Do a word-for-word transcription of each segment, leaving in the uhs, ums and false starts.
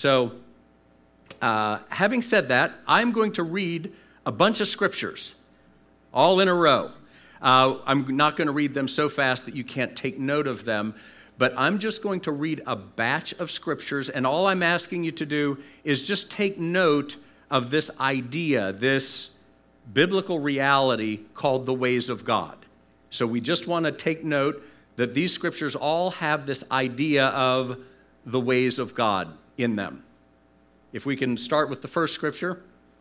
So, uh, having said that, I'm going to read a bunch of scriptures, all in a row. Uh, I'm not going to read them so fast that you can't take note of them, but I'm just going to read a batch of scriptures, and all I'm asking you to do is just take note of this idea, this biblical reality called the ways of God. So we just want to take note that these scriptures all have this idea of the ways of God in them. If we can start with the first scripture.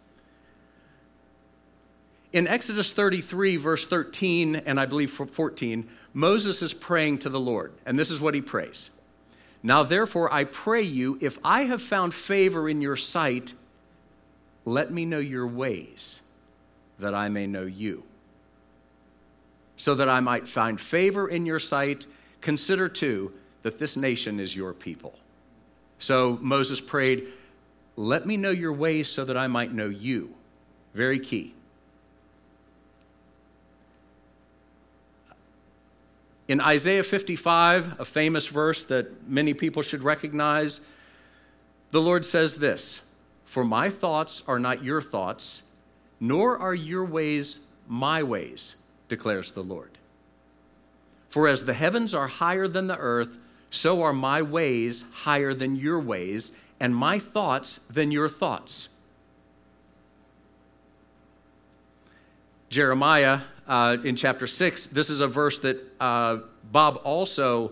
In Exodus thirty-three, verse thirteen, and I believe fourteen, Moses is praying to the Lord, and this is what he prays. Now, therefore, I pray you, if I have found favor in your sight, let me know your ways, that I may know you. So that I might find favor in your sight, consider too that this nation is your people. So Moses prayed, let me know your ways so that I might know you. Very key. In Isaiah fifty-five, a famous verse that many people should recognize, the Lord says this, for my thoughts are not your thoughts, nor are your ways my ways, declares the Lord. For as the heavens are higher than the earth, so are my ways higher than your ways, and my thoughts than your thoughts. Jeremiah, uh, in chapter six, this is a verse that uh, Bob also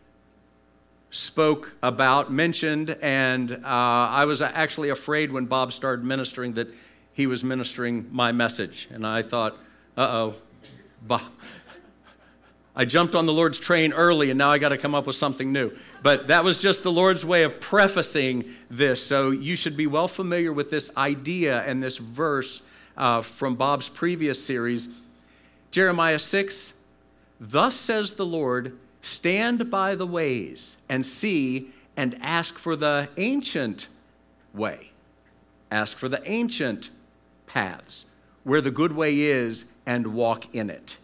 spoke about, mentioned, and uh, I was actually afraid when Bob started ministering that he was ministering my message. And I thought, uh-oh, Bob. I jumped on the Lord's train early, and now I got to come up with something new. But that was just the Lord's way of prefacing this. So you should be well familiar with this idea and this verse uh, from Bob's previous series. Jeremiah six, thus says the Lord, stand by the ways and see and ask for the ancient way. Ask for the ancient paths, where the good way is, and walk in it.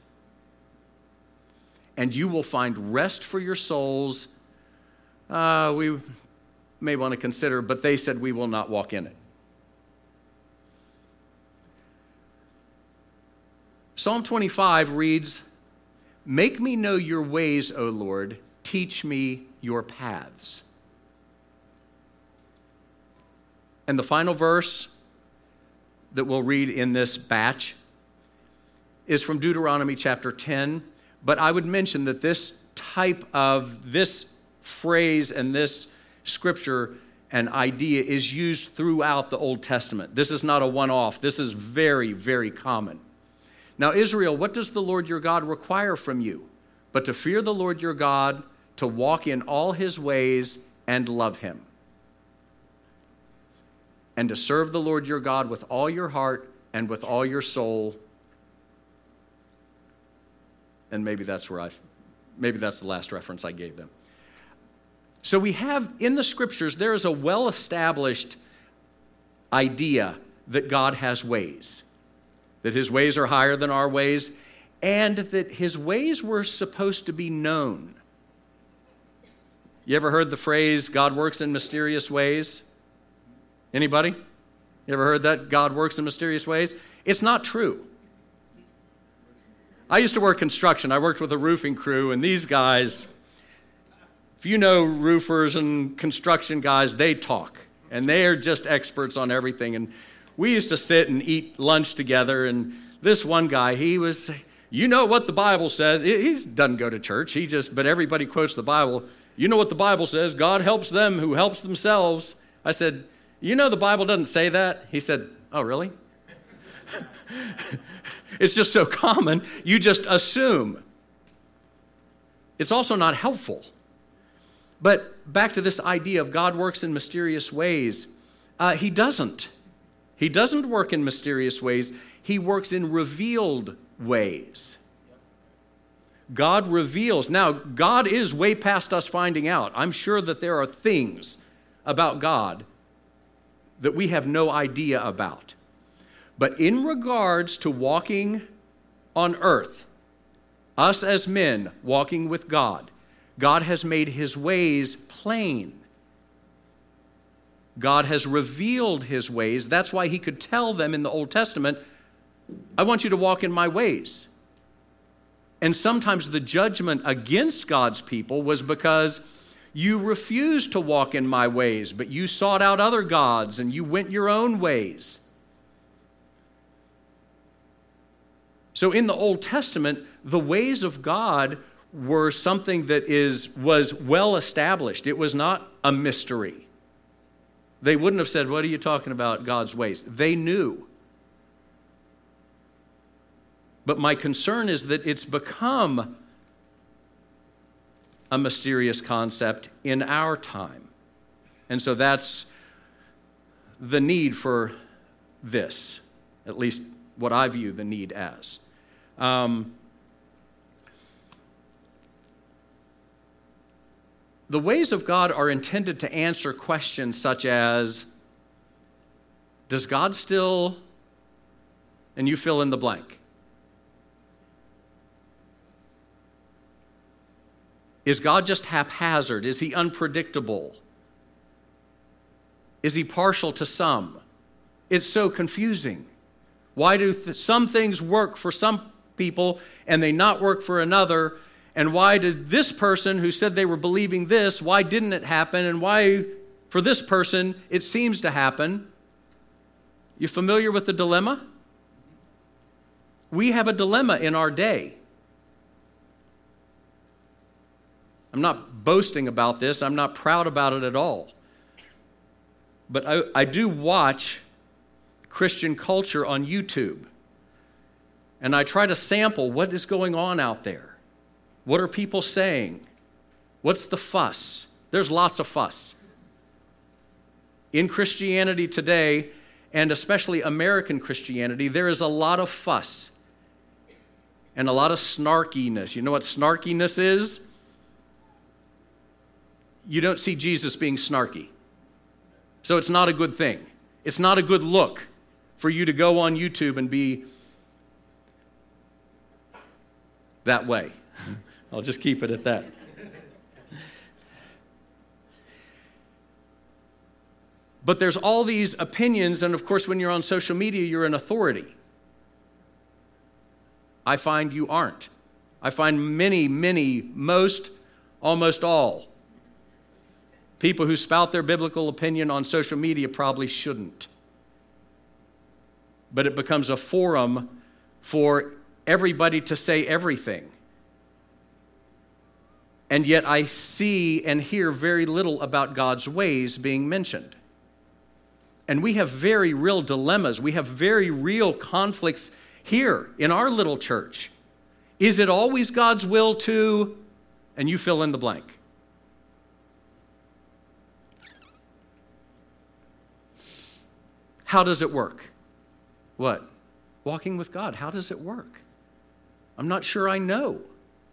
And you will find rest for your souls. Uh, we may want to consider, but they said we will not walk in it. Psalm twenty-five reads, make me know your ways, O Lord, teach me your paths. And the final verse that we'll read in this batch is from Deuteronomy chapter ten. But I would mention that this type of, this phrase and this scripture and idea is used throughout the Old Testament. This is not a one-off. This is very, very common. Now, Israel, what does the Lord your God require from you? But to fear the Lord your God, to walk in all his ways and love him, and to serve the Lord your God with all your heart and with all your soul. And maybe that's where I, maybe that's the last reference I gave them. So we have in the scriptures, there is a well-established idea that God has ways, that his ways are higher than our ways, and that his ways were supposed to be known. You ever heard the phrase, God works in mysterious ways? Anybody? You ever heard that, God works in mysterious ways? It's not true. I used to work construction. I worked with a roofing crew, and these guys, if you know roofers and construction guys, they talk, and they are just experts on everything. And we used to sit and eat lunch together, and this one guy, he was, you know what the Bible says. He doesn't go to church. He just, but everybody quotes the Bible. You know what the Bible says. God helps them who helps themselves. I said, you know the Bible doesn't say that? He said, oh, really? It's just so common, you just assume. It's also not helpful. But back to this idea of God works in mysterious ways. Uh, he doesn't. He doesn't work in mysterious ways. He works in revealed ways. God reveals. Now, God is way past us finding out. I'm sure that there are things about God that we have no idea about. But in regards to walking on earth, us as men walking with God, God has made his ways plain. God has revealed his ways. That's why he could tell them in the Old Testament, I want you to walk in my ways. And sometimes the judgment against God's people was because you refused to walk in my ways, but you sought out other gods and you went your own ways. So in the Old Testament, the ways of God were something that is was well established. It was not a mystery. They wouldn't have said, what are you talking about, God's ways? They knew. But my concern is that it's become a mysterious concept in our time. And so that's the need for this, at least what I view the need as. Um, The ways of God are intended to answer questions such as, does God still, and you fill in the blank. Is God just haphazard? Is he unpredictable? Is he partial to some? It's so confusing. Why do th- some things work for some people and they not work for another? And why did this person who said they were believing this, why didn't it happen? And why, for this person, it seems to happen? You familiar with the dilemma? We have a dilemma in our day. I'm not boasting about this. I'm not proud about it at all. But I, I do watch Christian culture on YouTube. And I try to sample what is going on out there. What are people saying? What's the fuss? There's lots of fuss. In Christianity today, and especially American Christianity, there is a lot of fuss and a lot of snarkiness. You know what snarkiness is? You don't see Jesus being snarky. So it's not a good thing. It's not a good look for you to go on YouTube and be that way. I'll just keep it at that. But there's all these opinions, and of course, when you're on social media, you're an authority. I find you aren't. I find many, many, most, almost all people who spout their biblical opinion on social media probably shouldn't. But it becomes a forum for everybody to say everything. And yet I see and hear very little about God's ways being mentioned. And we have very real dilemmas. We have very real conflicts here in our little church. Is it always God's will to, and you fill in the blank? How does it work? What? Walking with God. How does it work? I'm not sure I know.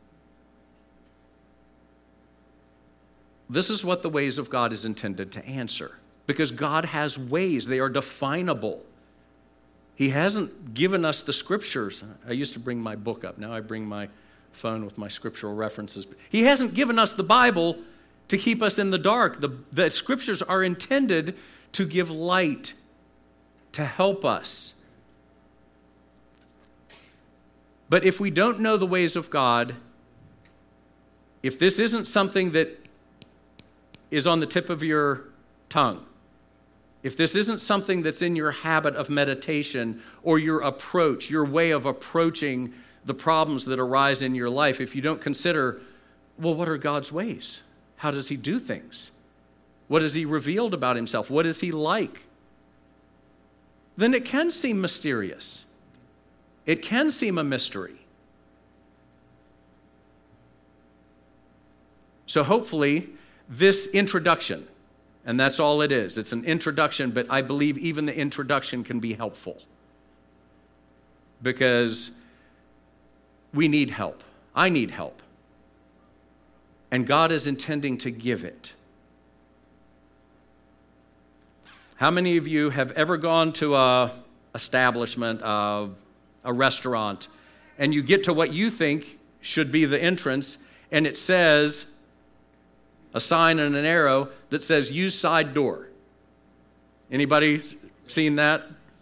This is what the ways of God is intended to answer. Because God has ways. They are definable. He hasn't given us the scriptures. I used to bring my book up. Now I bring my phone with my scriptural references. He hasn't given us the Bible to keep us in the dark. The, the scriptures are intended to give light, to help us. But if we don't know the ways of God, if this isn't something that is on the tip of your tongue, if this isn't something that's in your habit of meditation or your approach, your way of approaching the problems that arise in your life, if you don't consider, well, what are God's ways? How does he do things? What has he revealed about himself? What is he like? Then it can seem mysterious. It can seem a mystery. So hopefully, this introduction, and that's all it is. It's an introduction, but I believe even the introduction can be helpful. Because we need help. I need help. And God is intending to give it. How many of you have ever gone to a establishment, a, a restaurant, and you get to what you think should be the entrance, and it says, a sign and an arrow that says, use side door. Anybody seen that?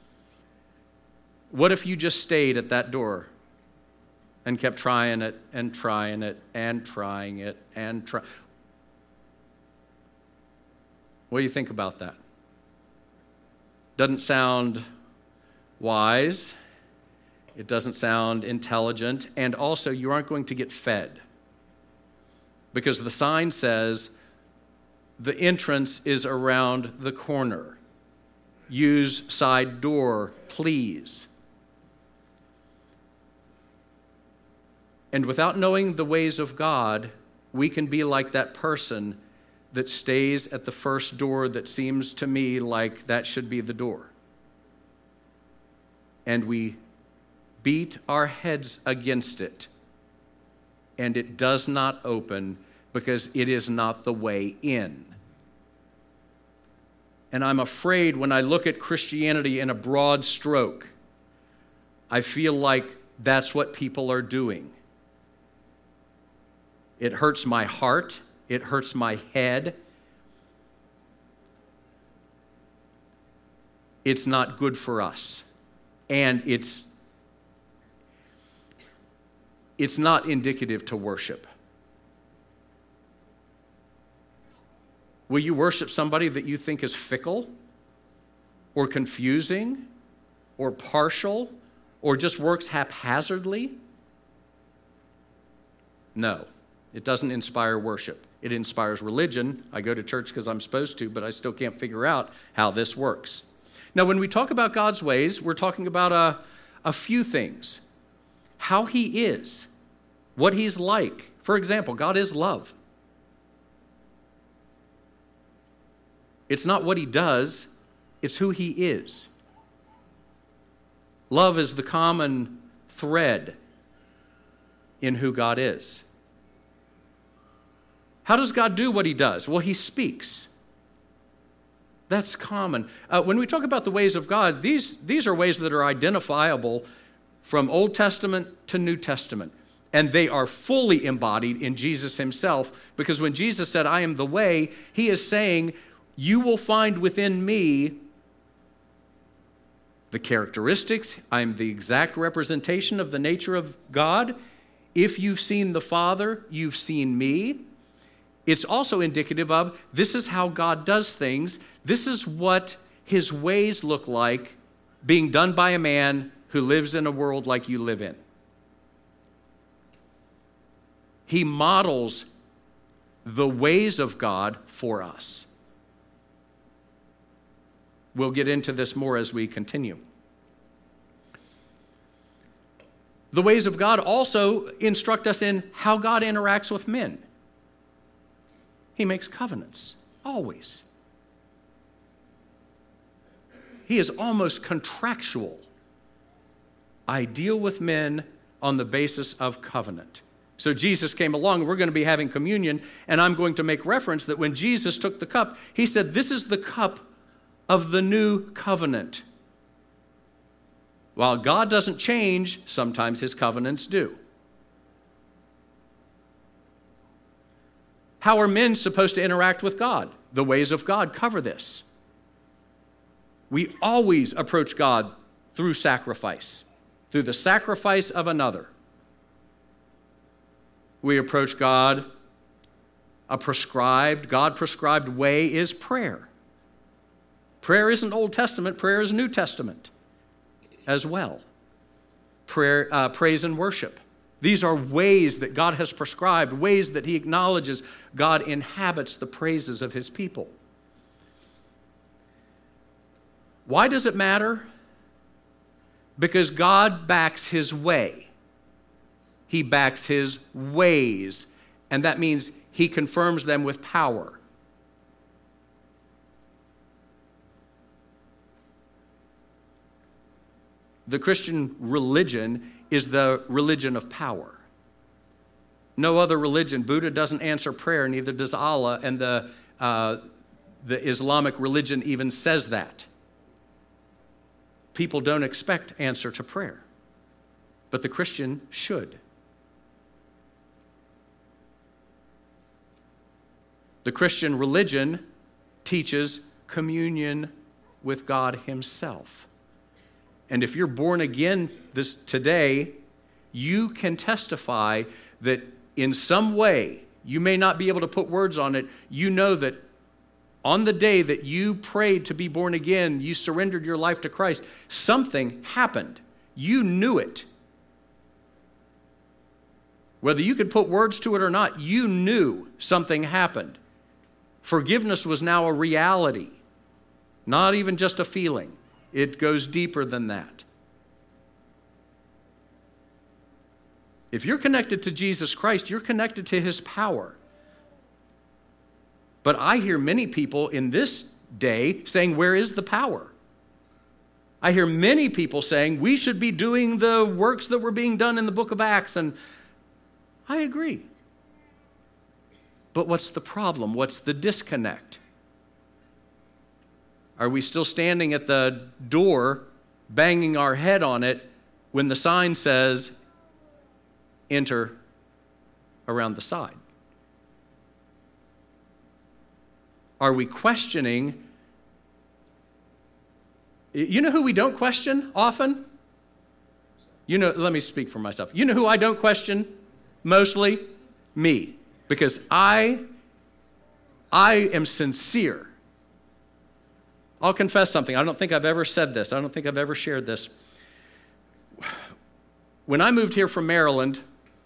What if you just stayed at that door and kept trying it and trying it and trying it and trying? What do you think about that? Doesn't sound wise. It doesn't sound intelligent. And also, you aren't going to get fed. Because the sign says the entrance is around the corner. Use side door, please. And without knowing the ways of God, we can be like that person that stays at the first door that seems to me like that should be the door. And we beat our heads against it, and it does not open because it is not the way in. And I'm afraid when I look at Christianity in a broad stroke, I feel like that's what people are doing. It hurts my heart. It hurts my head. It's not good for us. And it's, it's not indicative to worship. Will you worship somebody that you think is fickle or confusing or partial or just works haphazardly? No, it doesn't inspire worship. It inspires religion. I go to church because I'm supposed to, but I still can't figure out how this works. Now, when we talk about God's ways, we're talking about a, a few things. How he is, what he's like. For example, God is love. It's not what he does, it's who he is. Love is the common thread in who God is. How does God do what he does? Well, he speaks. That's common. Uh, when we talk about the ways of God, these, these are ways that are identifiable from Old Testament to New Testament. And they are fully embodied in Jesus himself, because when Jesus said, I am the way, he is saying, you will find within me the characteristics. I am the exact representation of the nature of God. If you've seen the Father, you've seen me. It's also indicative of this is how God does things. This is what his ways look like being done by a man who lives in a world like you live in. He models the ways of God for us. We'll get into this more as we continue. The ways of God also instruct us in how God interacts with men. He makes covenants, always. He is almost contractual. I deal with men on the basis of covenant. So Jesus came along, we're going to be having communion, and I'm going to make reference that when Jesus took the cup, he said, this is the cup of the new covenant. While God doesn't change, sometimes his covenants do. How are men supposed to interact with God? The ways of God cover this. We always approach God through sacrifice, through the sacrifice of another. We approach God, a prescribed, God-prescribed way is prayer. Prayer isn't Old Testament, prayer is New Testament as well. Prayer, uh, praise and worship. These are ways that God has prescribed, ways that he acknowledges God inhabits the praises of his people. Why does it matter? Because God backs his way. He backs his ways, and that means he confirms them with power. The Christian religion is the religion of power. No other religion. Buddha doesn't answer prayer, neither does Allah, and the, uh, the Islamic religion even says that. People don't expect answer to prayer, but the Christian should. The Christian religion teaches communion with God himself. And if you're born again this today, you can testify that in some way, you may not be able to put words on it, you know that on the day that you prayed to be born again, you surrendered your life to Christ, something happened. You knew it. Whether you could put words to it or not, you knew something happened. Forgiveness was now a reality, not even just a feeling. It goes deeper than that. If you're connected to Jesus Christ, you're connected to his power. But I hear many people in this day saying, where is the power? I hear many people saying, we should be doing the works that were being done in the book of Acts, and I agree. But what's the problem? What's the disconnect? Are we still standing at the door, banging our head on it, when the sign says, enter around the side? Are we questioning? You know who we don't question often? You know, let me speak for myself. You know who I don't question mostly? Me. Because I, I am sincere. I'll confess something. I don't think I've ever said this. I don't think I've ever shared this. When I moved here from Maryland,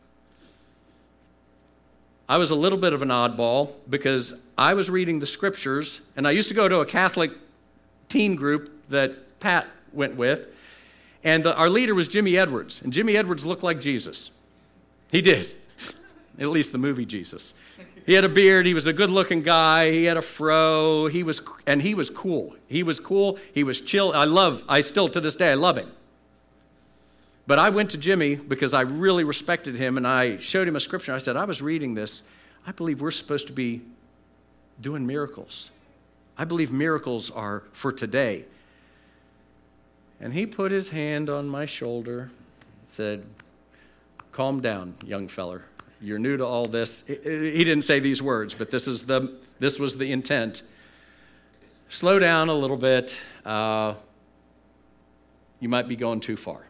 I was a little bit of an oddball because I was reading the scriptures, and I used to go to a Catholic teen group that Pat went with, and the, our leader was Jimmy Edwards, and Jimmy Edwards looked like Jesus. He did, at least the movie Jesus. He had a beard. He was a good-looking guy. He had a fro. He was, and he was cool. He was cool. He was chill. I love, I still, to this day, I love him. But I went to Jimmy because I really respected him, and I showed him a scripture. I said, I was reading this. I believe we're supposed to be doing miracles. I believe miracles are for today. And he put his hand on my shoulder and said, calm down, young feller. You're new to all this. He didn't say these words, but this is the this was the intent. Slow down a little bit. Uh, you might be going too far.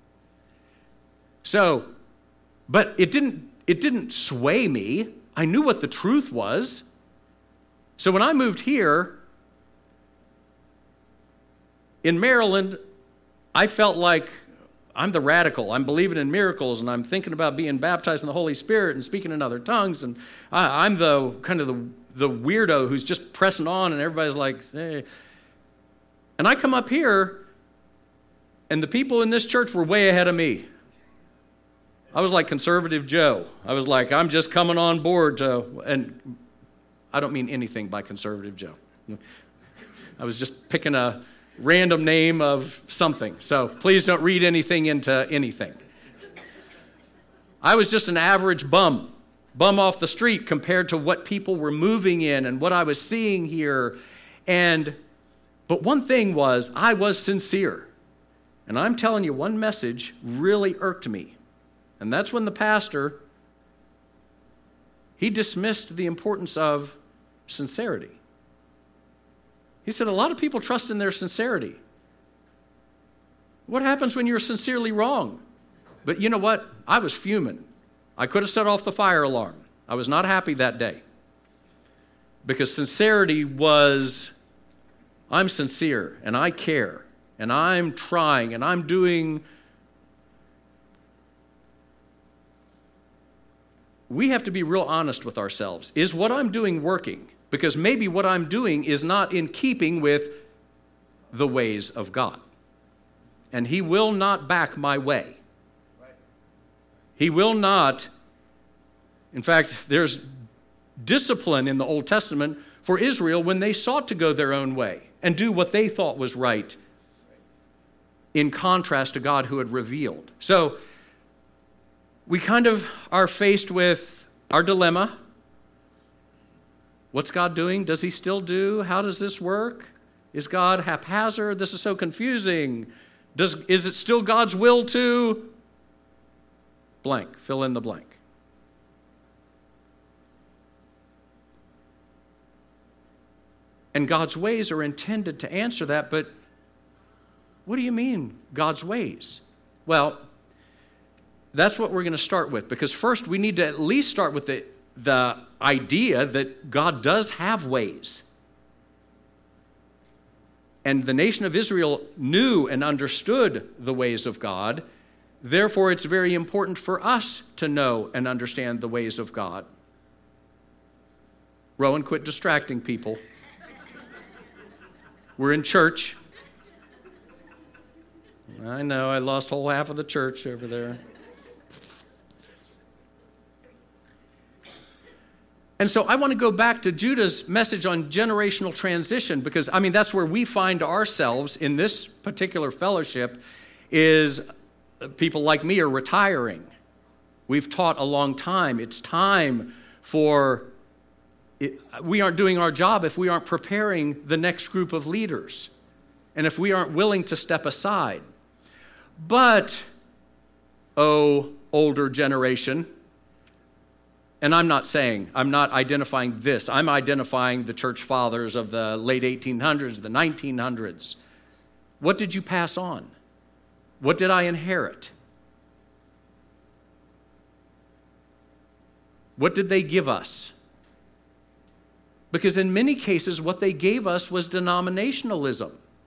So, but it didn't it didn't sway me. I knew what the truth was. So when I moved here in Maryland, I felt like I'm the radical. I'm believing in miracles, and I'm thinking about being baptized in the Holy Spirit and speaking in other tongues, and I, I'm the kind of the, the weirdo who's just pressing on, and everybody's like, hey. And I come up here, and the people in this church were way ahead of me. I was like Conservative Joe. I was like, I'm just coming on board to, and I don't mean anything by Conservative Joe. I was just picking a random name of something. So please don't read anything into anything. I was just an average bum, bum off the street compared to what people were moving in and what I was seeing here. And, but one thing was, I was sincere. And I'm telling you, one message really irked me. And that's when the pastor, he dismissed the importance of sincerity. He said, a lot of people trust in their sincerity. What happens when you're sincerely wrong? But you know what? I was fuming. I could have set off the fire alarm. I was not happy that day. Because sincerity was, I'm sincere, and I care, and I'm trying, and I'm doing. We have to be real honest with ourselves. Is what I'm doing working? Because maybe what I'm doing is not in keeping with the ways of God. And he will not back my way. He will not. In fact, there's discipline in the Old Testament for Israel when they sought to go their own way and do what they thought was right, in contrast to God who had revealed. So we kind of are faced with our dilemma. What's God doing? Does he still do? How does this work? Is God haphazard? This is so confusing. Does, is it still God's will to blank? Fill in the blank. And God's ways are intended to answer that, but what do you mean, God's ways? Well, that's what we're going to start with, because first we need to at least start with the, the idea that God does have ways. And the nation of Israel knew and understood the ways of God. Therefore, it's very important for us to know and understand the ways of God. Rowan, quit distracting people. We're in church. I know, I lost whole half of the church over there. And so I want to go back to Judah's message on generational transition, because, I mean, that's where we find ourselves in this particular fellowship, is people like me are retiring. We've taught a long time. It's time for, it, we aren't doing our job if we aren't preparing the next group of leaders, and if we aren't willing to step aside. But, oh, older generation, and I'm not saying, I'm not identifying this. I'm identifying the church fathers of the late eighteen hundreds, the nineteen hundreds. What did you pass on? What did I inherit? What did they give us? Because in many cases, what they gave us was denominationalism.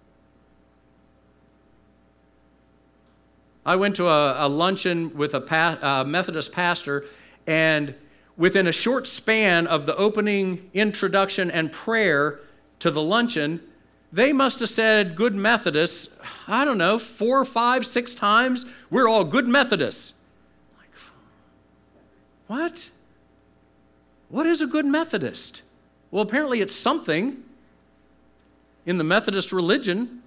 I went to a, a luncheon with a pa- uh, Methodist pastor, and within a short span of the opening introduction and prayer to the luncheon, they must have said good Methodists, I don't know, four, five, six times. We're all good Methodists. Like, what? What is a good Methodist? Well, apparently it's something in the Methodist religion.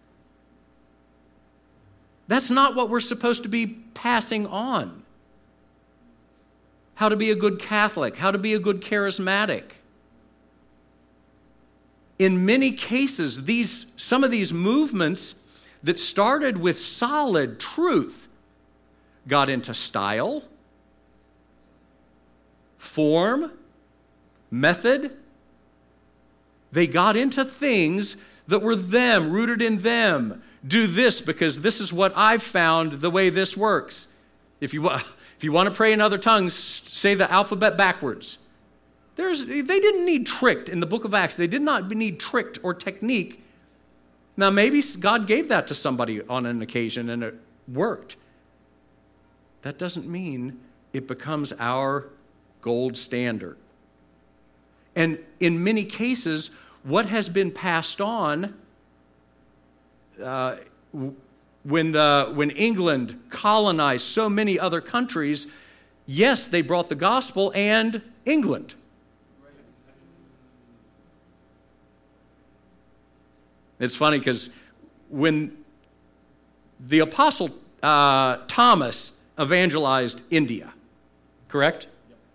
That's not what we're supposed to be passing on. How to be a good Catholic, how to be a good charismatic. In many cases, these some of these movements that started with solid truth got into style, form, method. They got into things that were them, rooted in them. Do this because this is what I've found the way this works. If you want... If you want to pray in other tongues, say the alphabet backwards. There's, they didn't need tricked in the book of Acts. They did not need tricked or technique. Now, maybe God gave that to somebody on an occasion and it worked. That doesn't mean it becomes our gold standard. And in many cases, what has been passed on uh, When, the, when England colonized so many other countries, yes, they brought the gospel and England. It's funny because when the Apostle uh, Thomas evangelized India, correct?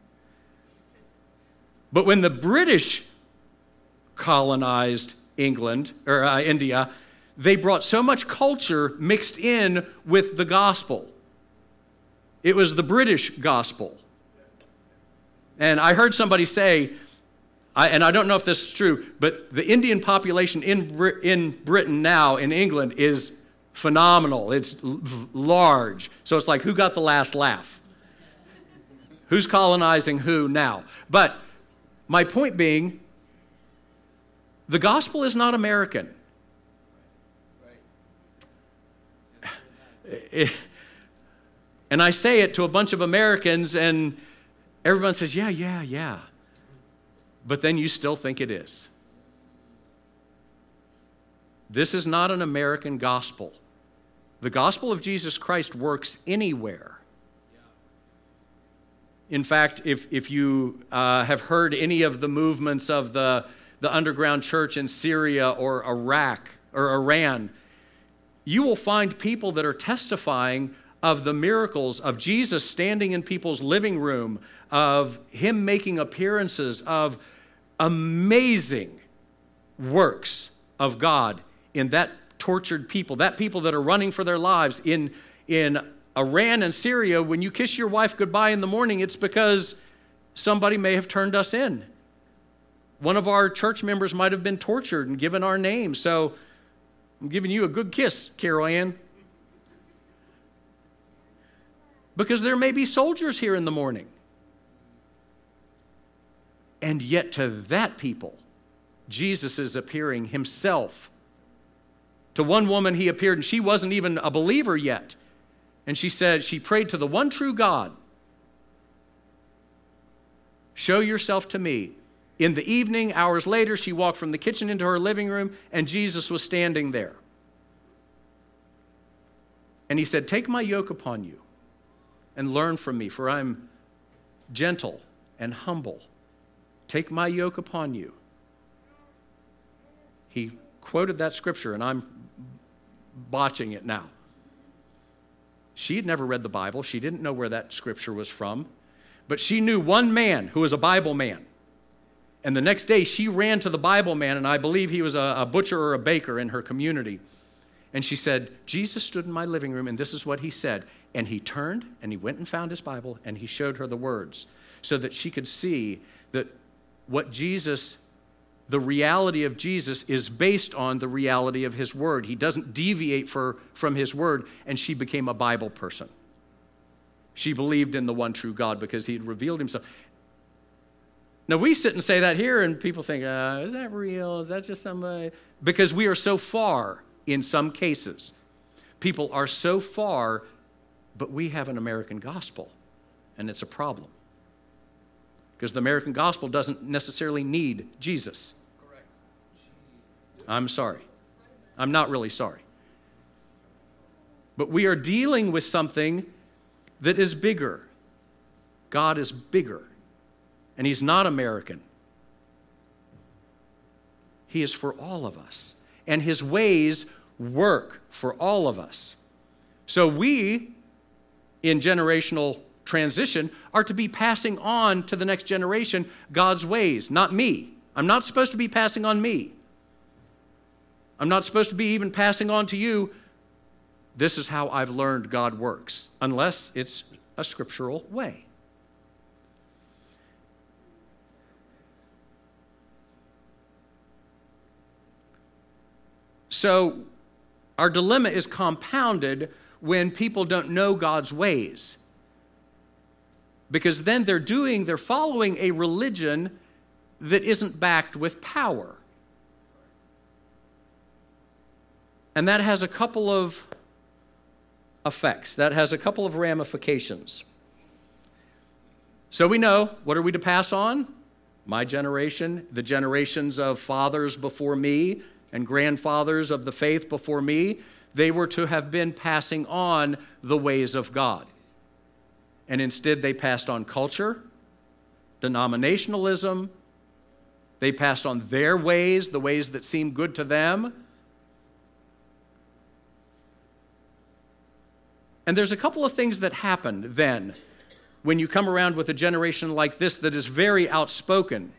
But when the British colonized England, or uh, India, they brought so much culture mixed in with the gospel. It was the British gospel. And I heard somebody say, I, and I don't know if this is true, but the Indian population in, in Britain now, in England, is phenomenal. It's l- large. So it's like, who got the last laugh? Who's colonizing who now? But my point being, the gospel is not American. It, and I say it to a bunch of Americans, and everyone says, yeah, yeah, yeah. But then you still think it is. This is not an American gospel. The gospel of Jesus Christ works anywhere. In fact, if, if you uh, have heard any of the movements of the, the underground church in Syria or Iraq or Iran, you will find people that are testifying of the miracles of Jesus standing in people's living room, of him making appearances, of amazing works of God in that tortured people, that people that are running for their lives in, in Iran and Syria. When you kiss your wife goodbye in the morning, it's because somebody may have turned us in. One of our church members might have been tortured and given our name. So I'm giving you a good kiss, Carol Ann. Because there may be soldiers here in the morning. And yet to that people, Jesus is appearing himself. To one woman he appeared, and she wasn't even a believer yet. And she said, she prayed to the one true God. Show yourself to me. In the evening, hours later, she walked from the kitchen into her living room, and Jesus was standing there. And he said, take my yoke upon you and learn from me, for I'm gentle and humble. Take my yoke upon you. He quoted that scripture, and I'm botching it now. She had never read the Bible. She didn't know where that scripture was from. But she knew one man who was a Bible man. And the next day, she ran to the Bible man, and I believe he was a, a butcher or a baker in her community. And she said, Jesus stood in my living room, and this is what he said. And he turned, and he went and found his Bible, and he showed her the words so that she could see that what Jesus, the reality of Jesus is based on the reality of his word. He doesn't deviate for, from his word, and she became a Bible person. She believed in the one true God because he had revealed himself. Now, we sit and say that here, and people think, uh, is that real? Is that just somebody? Because we are so far in some cases. People are so far, but we have an American gospel, and it's a problem. Because the American gospel doesn't necessarily need Jesus. Correct. I'm sorry. I'm not really sorry. But we are dealing with something that is bigger. God is bigger. And he's not American. He is for all of us. And his ways work for all of us. So we, in generational transition, are to be passing on to the next generation God's ways, not me. I'm not supposed to be passing on me. I'm not supposed to be even passing on to you, this is how I've learned God works, unless it's a scriptural way. So our dilemma is compounded when people don't know God's ways. Because then they're doing, they're following a religion that isn't backed with power. And that has a couple of effects. That has a couple of ramifications. So we know, what are we to pass on? My generation, the generations of fathers before me, and grandfathers of the faith before me, they were to have been passing on the ways of God. And instead they passed on culture, denominationalism. They passed on their ways, the ways that seemed good to them. And there's a couple of things that happen then when you come around with a generation like this that is very outspoken,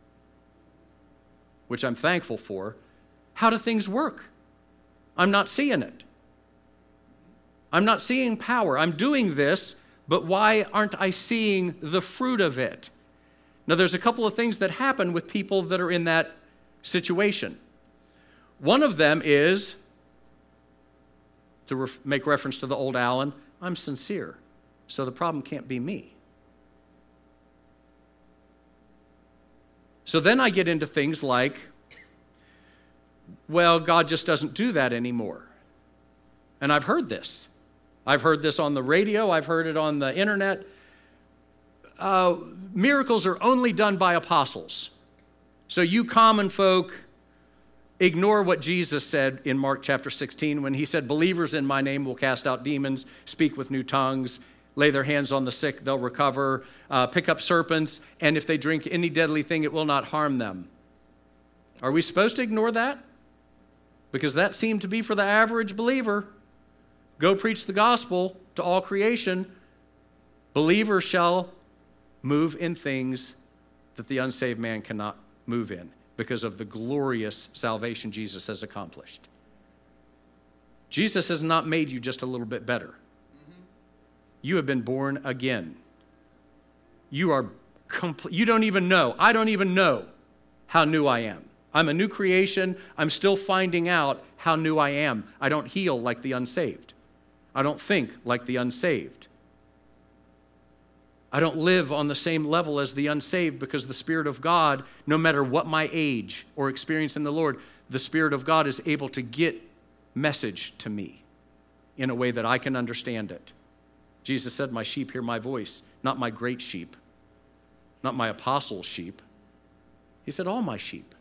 which I'm thankful for. How do things work? I'm not seeing it. I'm not seeing power. I'm doing this, but why aren't I seeing the fruit of it? Now, there's a couple of things that happen with people that are in that situation. One of them is, to ref- make reference to the old Alan, I'm sincere, so the problem can't be me. So then I get into things like, well, God just doesn't do that anymore. And I've heard this. I've heard this on the radio. I've heard it on the internet. Uh, miracles are only done by apostles. So you common folk, ignore what Jesus said in Mark chapter sixteen when he said, believers in my name will cast out demons, speak with new tongues, lay their hands on the sick, they'll recover, uh, pick up serpents, and if they drink any deadly thing, it will not harm them. Are we supposed to ignore that? Because that seemed to be for the average believer. Go preach the gospel to all creation. Believers shall move in things that the unsaved man cannot move in because of the glorious salvation Jesus has accomplished. Jesus has not made you just a little bit better. Mm-hmm. You have been born again. You are complete. You don't even know. I don't even know how new I am. I'm a new creation. I'm still finding out how new I am. I don't heal like the unsaved. I don't think like the unsaved. I don't live on the same level as the unsaved because the Spirit of God, no matter what my age or experience in the Lord, the Spirit of God is able to get message to me in a way that I can understand it. Jesus said, my sheep hear my voice, not my great sheep, not my apostles' sheep. He said, all my sheep.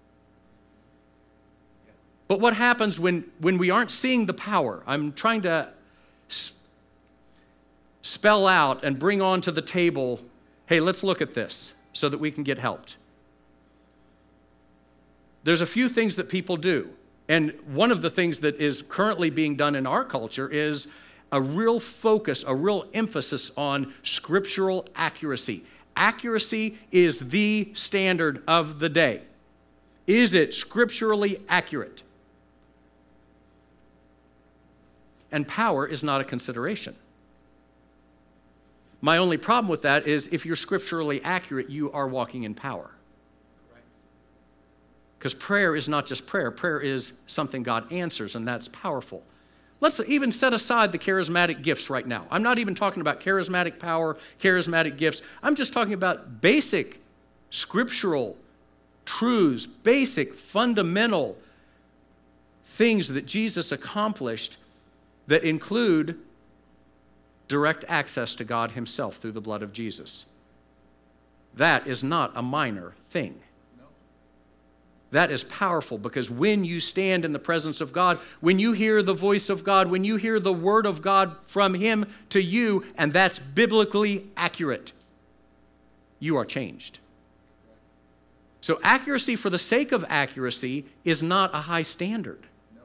But what happens when, when we aren't seeing the power? I'm trying to sp- spell out and bring onto the table, hey, let's look at this so that we can get helped. There's a few things that people do. And one of the things that is currently being done in our culture is a real focus, a real emphasis on scriptural accuracy. Accuracy is the standard of the day. Is it scripturally accurate? And power is not a consideration. My only problem with that is if you're scripturally accurate, you are walking in power. Because prayer is not just prayer. Prayer is something God answers, and that's powerful. Let's even set aside the charismatic gifts right now. I'm not even talking about charismatic power, charismatic gifts. I'm just talking about basic scriptural truths, basic fundamental things that Jesus accomplished that include direct access to God himself through the blood of Jesus. That is not a minor thing. That is powerful because when you stand in the presence of God, when you hear the voice of God, when you hear the word of God from him to you, and that's biblically accurate, you are changed. So accuracy for the sake of accuracy is not a high standard.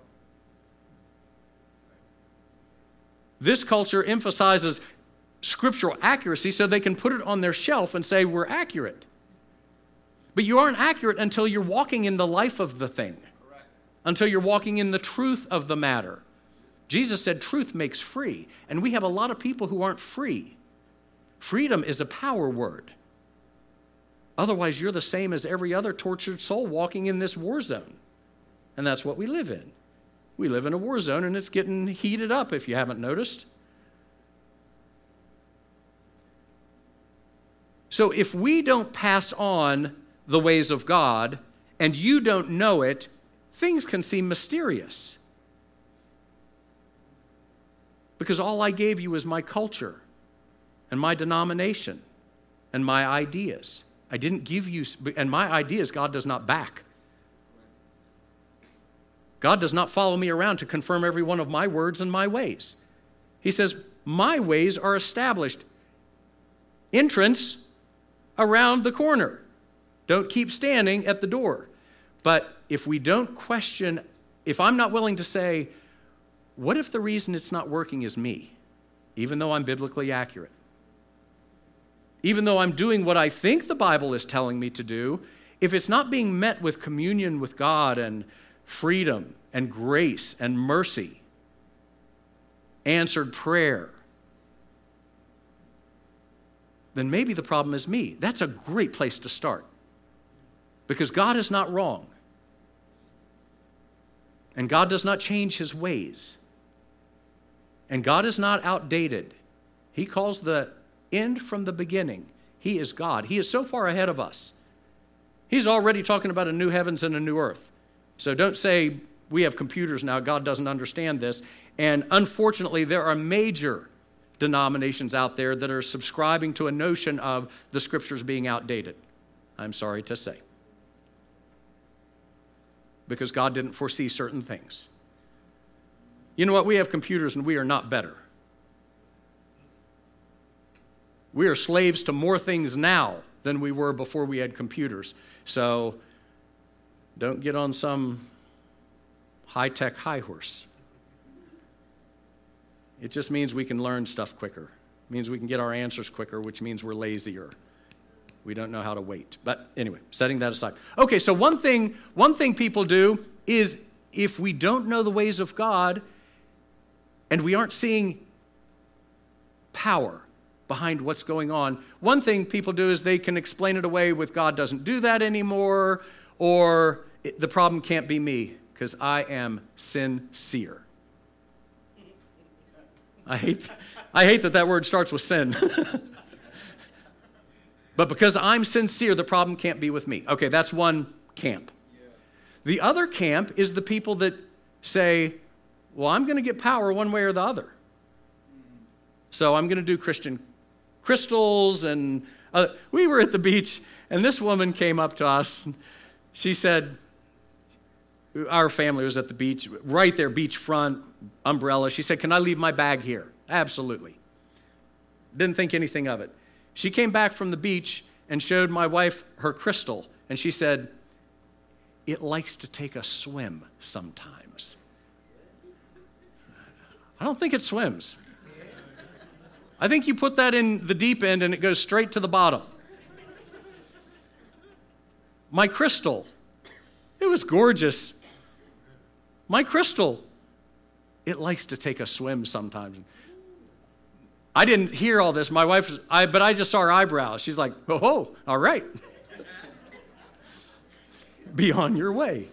This culture emphasizes scriptural accuracy so they can put it on their shelf and say, we're accurate. But you aren't accurate until you're walking in the life of the thing, correct, until you're walking in the truth of the matter. Jesus said truth makes free, and we have a lot of people who aren't free. Freedom is a power word. Otherwise, you're the same as every other tortured soul walking in this war zone, and that's what we live in. We live in a war zone, and it's getting heated up, if you haven't noticed. So if we don't pass on the ways of God, and you don't know it, things can seem mysterious. Because all I gave you is my culture, and my denomination, and my ideas. I didn't give you, and my ideas God does not back. God does not follow me around to confirm every one of my words and my ways. He says, my ways are established. Entrance around the corner. Don't keep standing at the door. But if we don't question, if I'm not willing to say, what if the reason it's not working is me, even though I'm biblically accurate? Even though I'm doing what I think the Bible is telling me to do, if it's not being met with communion with God and freedom and grace and mercy, answered prayer, then maybe the problem is me. That's a great place to start. Because God is not wrong. And God does not change his ways. And God is not outdated. He calls the end from the beginning. He is God. He is so far ahead of us. He's already talking about a new heavens and a new earth. So don't say we have computers now, God doesn't understand this. And unfortunately, there are major denominations out there that are subscribing to a notion of the scriptures being outdated. I'm sorry to say. Because God didn't foresee certain things. You know what? We have computers and we are not better. We are slaves to more things now than we were before we had computers. So don't get on some high-tech high horse. It just means we can learn stuff quicker. It means we can get our answers quicker, which means we're lazier. We don't know how to wait. But anyway, setting that aside. Okay, so one thing, one thing people do is if we don't know the ways of God and we aren't seeing power, behind what's going on. One thing people do is they can explain it away with God doesn't do that anymore, or the problem can't be me because I am sincere. I hate, I hate that that word starts with sin. But because I'm sincere, the problem can't be with me. Okay, that's one camp. The other camp is the people that say, well, I'm going to get power one way or the other. So I'm going to do Christian crystals. And uh, we were at the beach, and this woman came up to us. She said, our family was at the beach, right there, beachfront, umbrella. She said, can I leave my bag here? Absolutely. Didn't think anything of it. She came back from the beach and showed my wife her crystal, and she said, it likes to take a swim sometimes. I don't think it swims. I think you put that in the deep end and it goes straight to the bottom. My crystal, it was gorgeous. My crystal, it likes to take a swim sometimes. I didn't hear all this. My wife, was, I, but I just saw her eyebrows. She's like, oh, oh all right. Be on your way.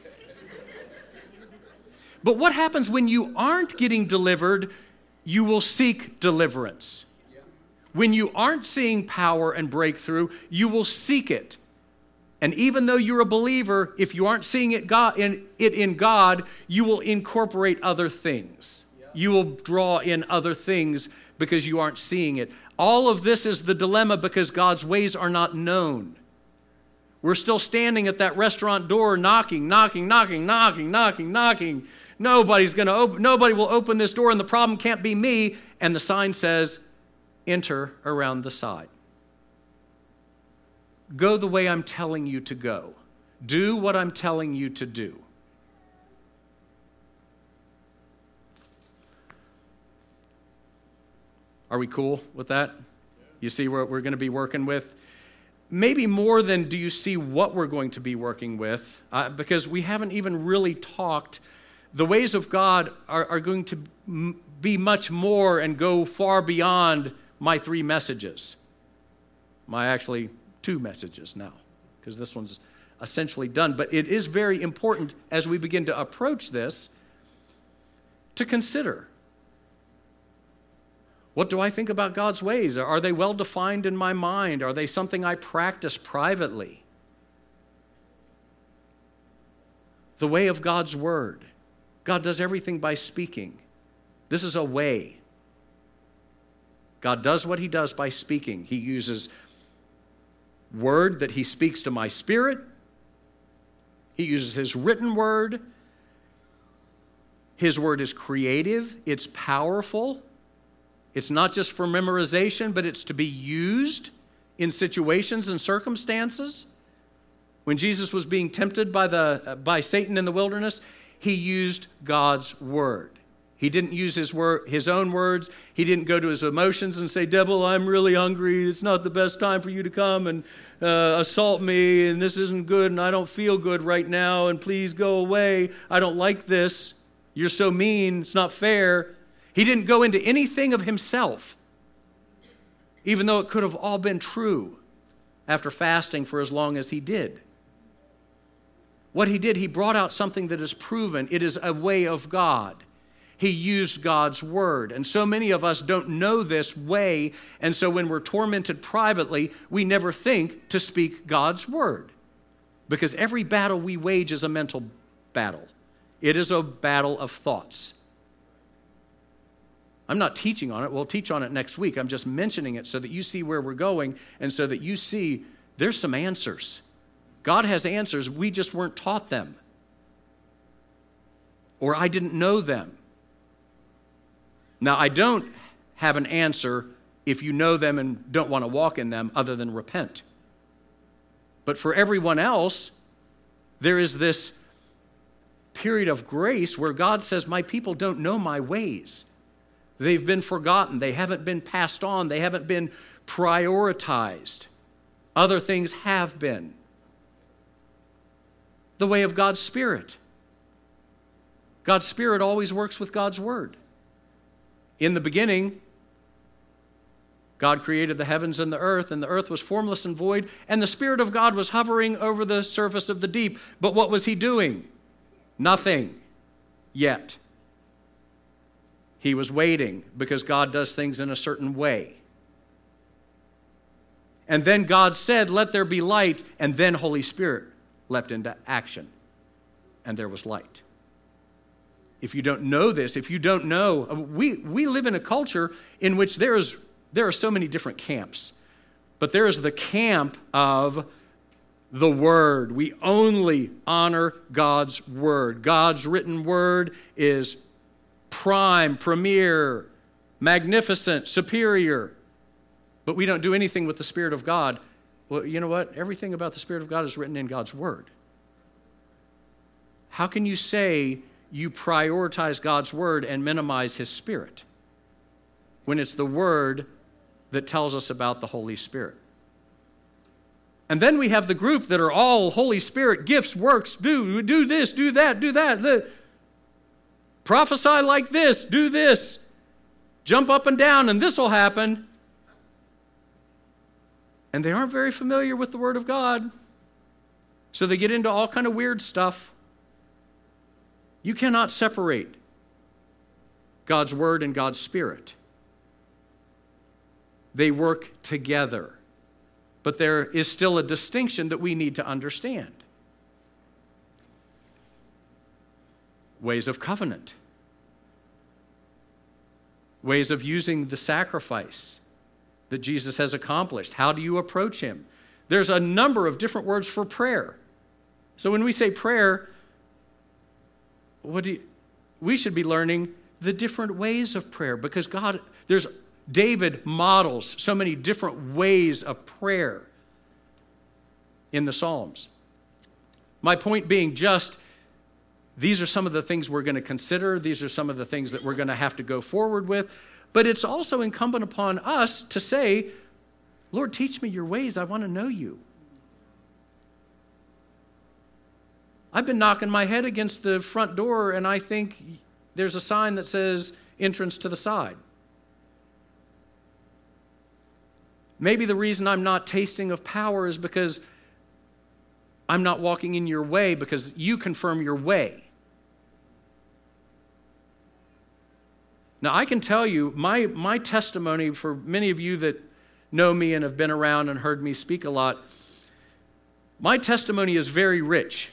But what happens when you aren't getting delivered? You will seek deliverance. When you aren't seeing power and breakthrough, you will seek it. And even though you're a believer, if you aren't seeing it, God, in, it in God, you will incorporate other things. You will draw in other things because you aren't seeing it. All of this is the dilemma because God's ways are not known. We're still standing at that restaurant door knocking, knocking, knocking, knocking, knocking, knocking. Nobody's going to open, nobody will open this door, and the problem can't be me. And the sign says, enter around the side. Go the way I'm telling you to go. Do what I'm telling you to do. Are we cool with that? You see what we're going to be working with? Maybe more than do you see what we're going to be working with, uh, because we haven't even really talked. The ways of God are, are going to m- be much more and go far beyond my three messages. My actually two messages now, because this one's essentially done. But it is very important as we begin to approach this to consider. What do I think about God's ways? Are they well defined in my mind? Are they something I practice privately? The way of God's word. God does everything by speaking. This is a way. God does what he does by speaking. He uses word that he speaks to my spirit. He uses his written word. His word is creative. It's powerful. It's not just for memorization, but it's to be used in situations and circumstances. When Jesus was being tempted by the by Satan in the wilderness, he used God's word. He didn't use his word, his own words. He didn't go to his emotions and say, devil, I'm really hungry. It's not the best time for you to come and uh, assault me, and this isn't good, and I don't feel good right now, and please go away. I don't like this. You're so mean. It's not fair. He didn't go into anything of himself, even though it could have all been true after fasting for as long as he did. What he did, he brought out something that is proven. It is a way of God. He used God's word. And so many of us don't know this way, and so when we're tormented privately, we never think to speak God's word. Because every battle we wage is a mental battle. It is a battle of thoughts. I'm not teaching on it. We'll teach on it next week. I'm just mentioning it so that you see where we're going and so that you see there's some answers. God has answers. We just weren't taught them. Or I didn't know them. Now, I don't have an answer if you know them and don't want to walk in them other than repent. But for everyone else, there is this period of grace where God says, my people don't know my ways. They've been forgotten. They haven't been passed on. They haven't been prioritized. Other things have been. The way of God's Spirit. God's Spirit always works with God's Word. In the beginning, God created the heavens and the earth, and the earth was formless and void, and the Spirit of God was hovering over the surface of the deep. But what was he doing? Nothing yet. He was waiting because God does things in a certain way. And then God said, let there be light, and then Holy Spirit leapt into action, and there was light. If you don't know this, if you don't know, we, we live in a culture in which there is there are so many different camps, but there is the camp of the Word. We only honor God's Word. God's written Word is prime, premier, magnificent, superior, but we don't do anything with the Spirit of God. Well, you know what? Everything about the Spirit of God is written in God's Word. How can you say you prioritize God's Word and minimize His Spirit when it's the Word that tells us about the Holy Spirit? And then we have the group that are all Holy Spirit gifts, works, do, do this, do that, do that. The, prophesy like this, do this, jump up and down, and this will happen. And they aren't very familiar with the Word of God, so they get into all kind of weird stuff. You cannot separate God's Word and God's Spirit. They work together. But there is still a distinction that we need to understand. Ways of covenant. Ways of using the sacrifice that Jesus has accomplished. How do you approach Him? There's a number of different words for prayer. So when we say prayer, what do you, we should be learning the different ways of prayer, because God, there's David models so many different ways of prayer in the Psalms. My point being just, these are some of the things we're going to consider. These are some of the things that we're going to have to go forward with. But it's also incumbent upon us to say, Lord, teach me your ways. I want to know you. I've been knocking my head against the front door, and I think there's a sign that says entrance to the side. Maybe the reason I'm not tasting of power is because I'm not walking in your way, because you confirm your way. Now, I can tell you, my, my testimony, for many of you that know me and have been around and heard me speak a lot, my testimony is very rich.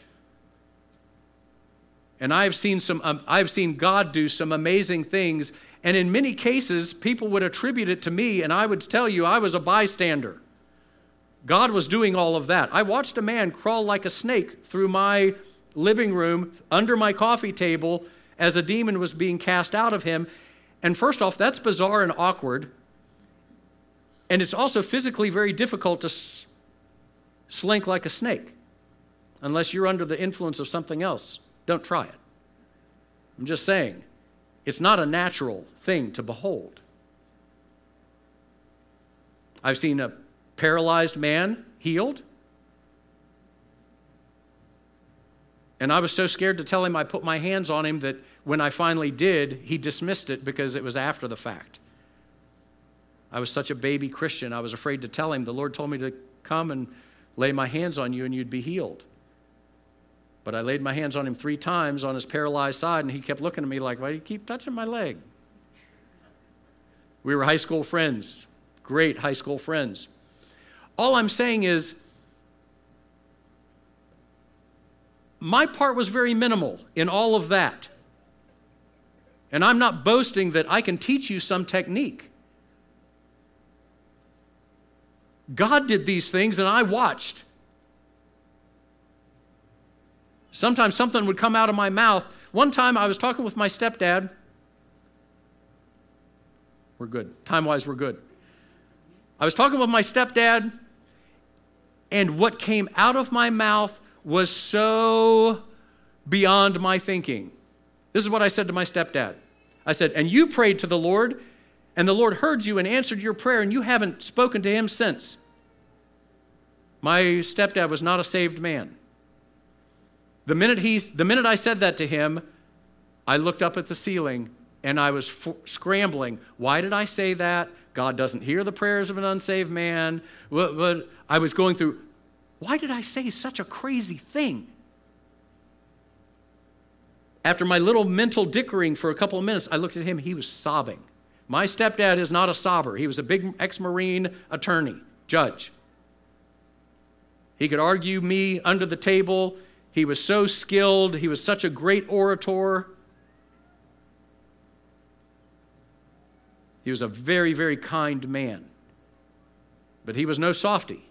And I've seen some, um, I've seen God do some amazing things. And in many cases, people would attribute it to me, and I would tell you I was a bystander. God was doing all of that. I watched a man crawl like a snake through my living room, under my coffee table, as a demon was being cast out of him. And first off, that's bizarre and awkward. And it's also physically very difficult to s- slink like a snake, unless you're under the influence of something else. Don't try it. I'm just saying. It's not a natural thing to behold. I've seen a paralyzed man healed. And I was so scared to tell him I put my hands on him that when I finally did, he dismissed it because it was after the fact. I was such a baby Christian, I was afraid to tell him. The Lord told me to come and lay my hands on you and you'd be healed. But I laid my hands on him three times on his paralyzed side, and he kept looking at me like, why do you keep touching my leg? We were high school friends, great high school friends. All I'm saying is, my part was very minimal in all of that. And I'm not boasting that I can teach you some technique. God did these things, and I watched. Sometimes something would come out of my mouth. One time I was talking with my stepdad. We're good. Time-wise, we're good. I was talking with my stepdad, and what came out of my mouth was so beyond my thinking. This is what I said to my stepdad. I said, and you prayed to the Lord, and the Lord heard you and answered your prayer, and you haven't spoken to Him since. My stepdad was not a saved man. The minute he's, the minute I said that to him, I looked up at the ceiling and I was f- scrambling. Why did I say that? God doesn't hear the prayers of an unsaved man. What, what I was going through, why did I say such a crazy thing? After my little mental dickering for a couple of minutes, I looked at him. He was sobbing. My stepdad is not a sobber. He was a big ex-Marine attorney, judge. He could argue me under the table. He was so skilled. He was such a great orator. He was a very, very kind man. But he was no softy.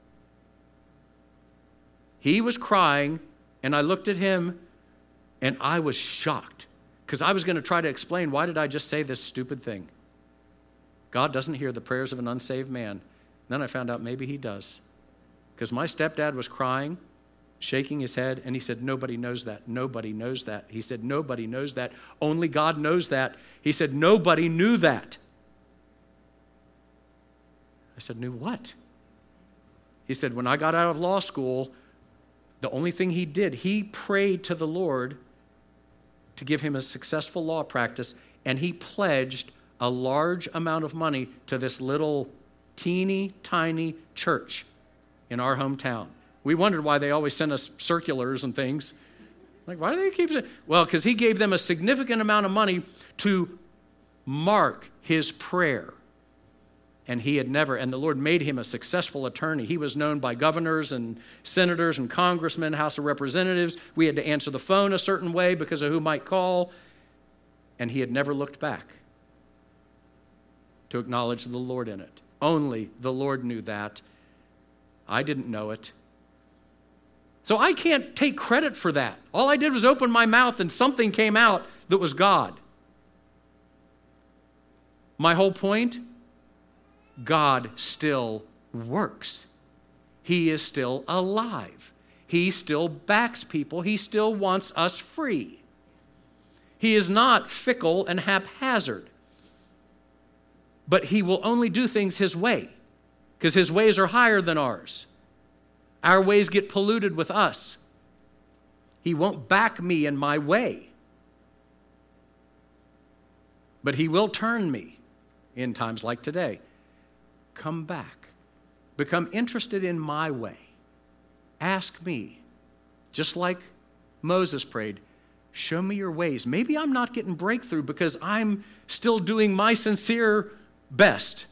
He was crying, and I looked at him, and I was shocked because I was going to try to explain, why did I just say this stupid thing? God doesn't hear the prayers of an unsaved man. Then I found out maybe he does, because my stepdad was crying, shaking his head, and he said, nobody knows that. Nobody knows that. He said, nobody knows that. Only God knows that. He said, nobody knew that. I said, knew what? He said, when I got out of law school, the only thing he did, he prayed to the Lord to give him a successful law practice, and he pledged a large amount of money to this little teeny tiny church in our hometown. We wondered why they always sent us circulars and things. Like, why do they keep saying? Well, because he gave them a significant amount of money to mark his prayer. And he had never, and the Lord made him a successful attorney. He was known by governors and senators and congressmen, House of Representatives. We had to answer the phone a certain way because of who might call. And he had never looked back to acknowledge the Lord in it. Only the Lord knew that. I didn't know it. So I can't take credit for that. All I did was open my mouth and something came out that was God. My whole point, God still works. He is still alive. He still backs people. He still wants us free. He is not fickle and haphazard. But he will only do things his way, because his ways are higher than ours. Our ways get polluted with us. He won't back me in my way. But he will turn me in times like today. Come back. Become interested in my way. Ask me, just like Moses prayed, show me your ways. Maybe I'm not getting breakthrough because I'm still doing my sincere best.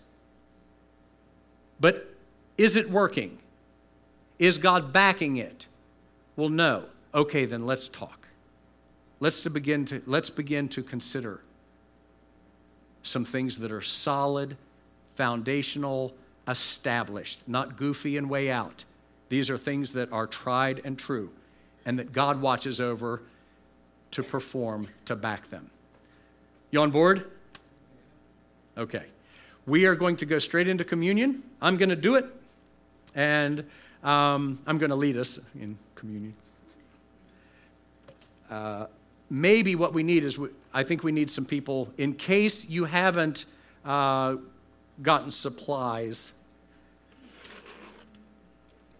But is it working? Is God backing it? Well, no. Okay, then let's talk. Let's to begin to let's begin to consider some things that are solid, foundational, established, not goofy and way out. These are things that are tried and true, and that God watches over to perform, to back them. You on board? Okay. We are going to go straight into communion. I'm going to do it, and um, I'm going to lead us in communion. Uh, maybe what we need is, we, I think we need some people, in case you haven't uh, gotten supplies